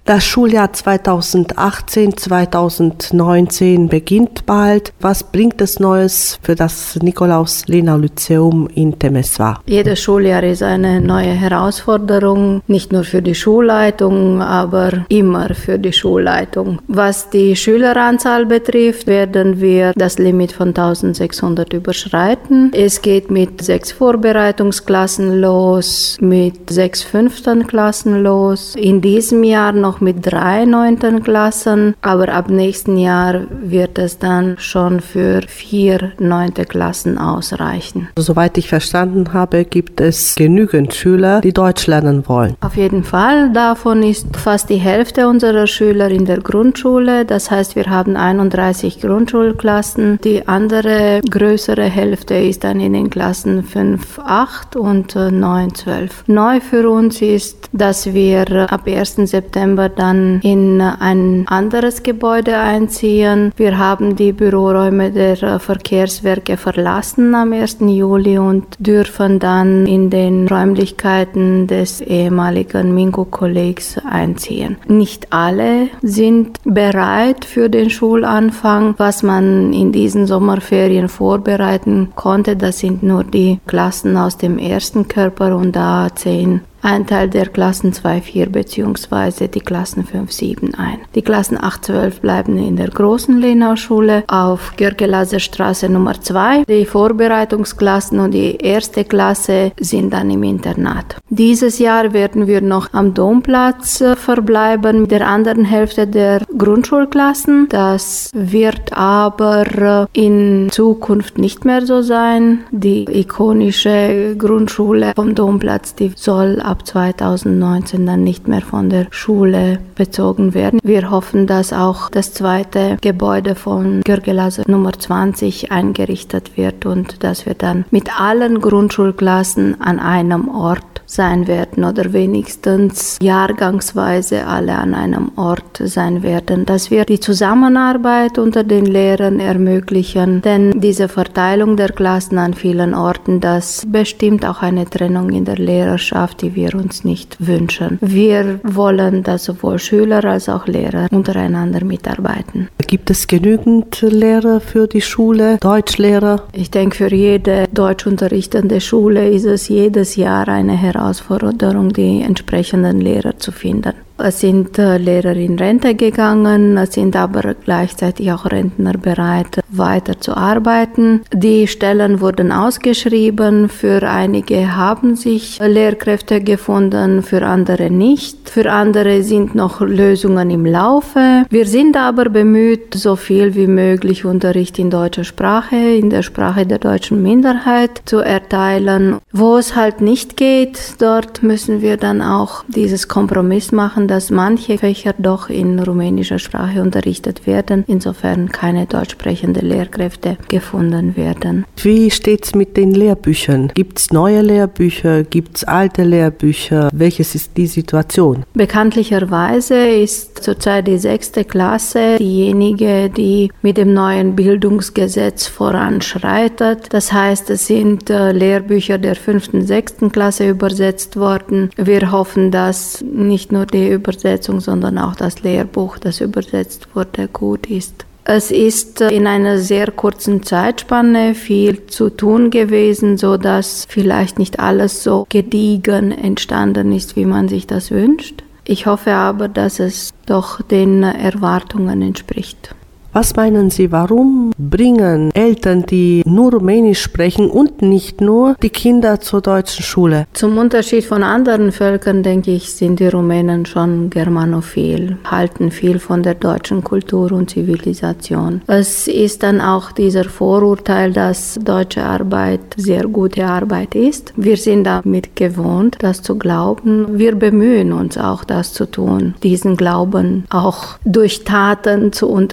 Das Schuljahr 2018-2019 beginnt bald. Was bringt es Neues für das Nikolaus-Lenau-Lyzeum in Temeswar? Jedes Schuljahr ist eine neue Herausforderung, nicht nur für die Schulleitung, aber immer für die Schulleitung. Was die Schüleranzahl betrifft, werden wir das Limit von 1600 überschreiten. Es geht mit 6 Vorbereitungsklassen los, mit 6 5. Klassen los. In diesem Jahr noch mit 3 9. Klassen, aber ab nächsten Jahr wird es dann schon für 4 9. Klassen ausreichen. Soweit ich verstanden habe, gibt es genügend Schüler, die Deutsch lernen wollen. Auf jeden Fall. Davon ist fast die Hälfte unserer Schüler in der Grundschule. Das heißt, wir haben 31 Grundschulklassen. Die andere größere Hälfte ist dann in den Klassen 5, 8 und 9, 12. Neu für uns ist, dass wir ab 1. September dann in ein anderes Gebäude einziehen. Wir haben die Büroräume der Verkehrswerke verlassen am 1. Juli und dürfen dann in den Räumlichkeiten des ehemaligen Mingo-Kollegs einziehen. Nicht alle sind bereit für den Schulanfang. Was man in diesen Sommerferien vorbereiten konnte, das sind nur die Klassen aus dem ersten Körper und da 10 ein Teil der Klassen 2, 4 bzw. die Klassen 5, 7 ein. Die Klassen 8, 12 bleiben in der großen Lenau-Schule auf George-Laser-Straße Nummer 2. Die Vorbereitungsklassen und die erste Klasse sind dann im Internat. Dieses Jahr werden wir noch am Domplatz verbleiben mit der anderen Hälfte der Grundschulklassen. Das wird aber in Zukunft nicht mehr so sein. Die ikonische Grundschule vom Domplatz, die soll ab 2019 dann nicht mehr von der Schule bezogen werden. Wir hoffen, dass auch das zweite Gebäude von George-Laser Nummer 20 eingerichtet wird und dass wir dann mit allen Grundschulklassen an einem Ort sein werden oder wenigstens jahrgangsweise alle an einem Ort sein werden, dass wir die Zusammenarbeit unter den Lehrern ermöglichen, denn diese Verteilung der Klassen an vielen Orten, das bestimmt auch eine Trennung in der Lehrerschaft, die wir uns nicht wünschen. Wir wollen, dass sowohl Schüler als auch Lehrer untereinander mitarbeiten. Gibt es genügend Lehrer für die Schule, Deutschlehrer? Ich denke, für jede deutschunterrichtende Schule ist es jedes Jahr eine Herausforderung, die entsprechenden Lehrer zu finden. Es sind Lehrer in Rente gegangen, es sind aber gleichzeitig auch Rentner bereit, weiter zu arbeiten. Die Stellen wurden ausgeschrieben, für einige haben sich Lehrkräfte gefunden, für andere nicht. Für andere sind noch Lösungen im Laufe. Wir sind aber bemüht, so viel wie möglich Unterricht in deutscher Sprache, in der Sprache der deutschen Minderheit zu erteilen. Wo es halt nicht geht, dort müssen wir dann auch dieses Kompromiss machen, dass manche Fächer doch in rumänischer Sprache unterrichtet werden, insofern keine deutsch sprechenden Lehrkräfte gefunden werden. Wie steht es mit den Lehrbüchern? Gibt es neue Lehrbücher? Gibt es alte Lehrbücher? Welches ist die Situation? Bekanntlicherweise ist zurzeit die 6. Klasse diejenige, die mit dem neuen Bildungsgesetz voranschreitet. Das heißt, es sind Lehrbücher der 5. und 6. Klasse übersetzt worden. Wir hoffen, dass nicht nur die Übersetzung, sondern auch das Lehrbuch, das übersetzt wurde, gut ist. Es ist in einer sehr kurzen Zeitspanne viel zu tun gewesen, sodass vielleicht nicht alles so gediegen entstanden ist, wie man sich das wünscht. Ich hoffe aber, dass es doch den Erwartungen entspricht. Was meinen Sie, warum bringen Eltern, die nur Rumänisch sprechen und nicht nur, die Kinder zur deutschen Schule? Zum Unterschied von anderen Völkern, denke ich, sind die Rumänen schon germanophil, halten viel von der deutschen Kultur und Zivilisation. Es ist dann auch dieser Vorurteil, dass deutsche Arbeit sehr gute Arbeit ist. Wir sind damit gewohnt, das zu glauben. Wir bemühen uns auch, das zu tun, diesen Glauben auch durch Taten zu unterstützen.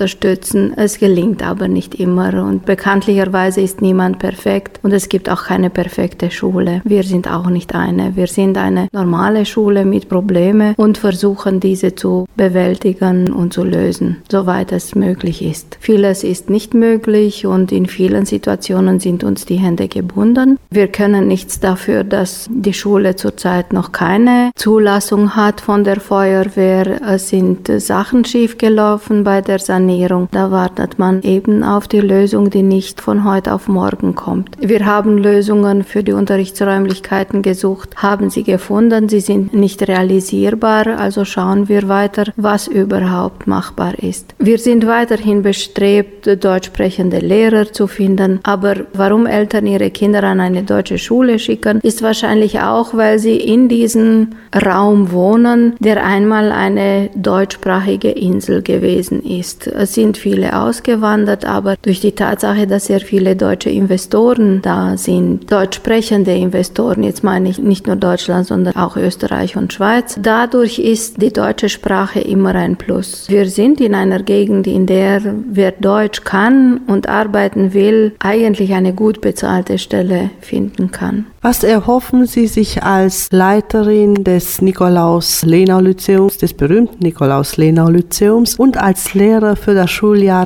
unterstützen. Es gelingt aber nicht immer und bekanntlicherweise ist niemand perfekt und es gibt auch keine perfekte Schule. Wir sind auch nicht eine. Wir sind eine normale Schule mit Problemen und versuchen diese zu bewältigen und zu lösen, soweit es möglich ist. Vieles ist nicht möglich und in vielen Situationen sind uns die Hände gebunden. Wir können nichts dafür, dass die Schule zurzeit noch keine Zulassung hat von der Feuerwehr. Es sind Sachen schiefgelaufen bei der Sanierung. Da wartet man eben auf die Lösung, die nicht von heute auf morgen kommt. Wir haben Lösungen für die Unterrichtsräumlichkeiten gesucht, haben sie gefunden. Sie sind nicht realisierbar, also schauen wir weiter, was überhaupt machbar ist. Wir sind weiterhin bestrebt, deutsch sprechende Lehrer zu finden, aber warum Eltern ihre Kinder an eine deutsche Schule schicken, ist wahrscheinlich auch, weil sie in diesem Raum wohnen, der einmal eine deutschsprachige Insel gewesen ist. Es sind viele ausgewandert, aber durch die Tatsache, dass sehr viele deutsche Investoren da sind, deutsch sprechende Investoren, jetzt meine ich nicht nur Deutschland, sondern auch Österreich und Schweiz, dadurch ist die deutsche Sprache immer ein Plus. Wir sind in einer Gegend, in der wer Deutsch kann und arbeiten will, eigentlich eine gut bezahlte Stelle finden kann. Was erhoffen Sie sich als Leiterin des Nikolaus-Lenau-Lyzeums, des berühmten Nikolaus-Lenau-Lyzeums und als Lehrer für das Schuljahr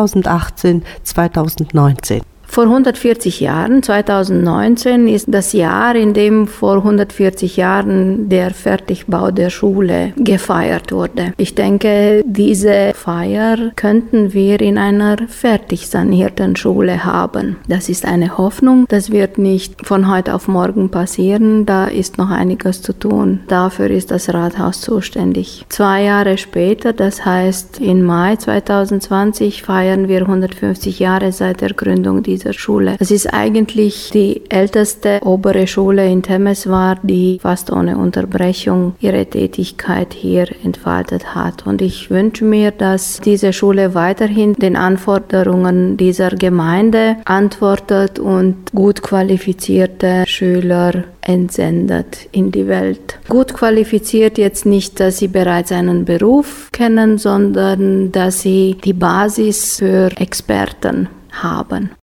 2018-2019? Vor 140 Jahren, 2019, ist das Jahr, in dem vor 140 Jahren der Fertigbau der Schule gefeiert wurde. Ich denke, diese Feier könnten wir in einer fertig sanierten Schule haben. Das ist eine Hoffnung. Das wird nicht von heute auf morgen passieren. Da ist noch einiges zu tun. Dafür ist das Rathaus zuständig. 2 Jahre später, das heißt im Mai 2020, feiern wir 150 Jahre seit der Gründung dieser Schule. Es ist eigentlich die älteste obere Schule in Temeswar, die fast ohne Unterbrechung ihre Tätigkeit hier entfaltet hat. Und ich wünsche mir, dass diese Schule weiterhin den Anforderungen dieser Gemeinde antwortet und gut qualifizierte Schüler entsendet in die Welt. Gut qualifiziert jetzt nicht, dass sie bereits einen Beruf kennen, sondern dass sie die Basis für Experten haben.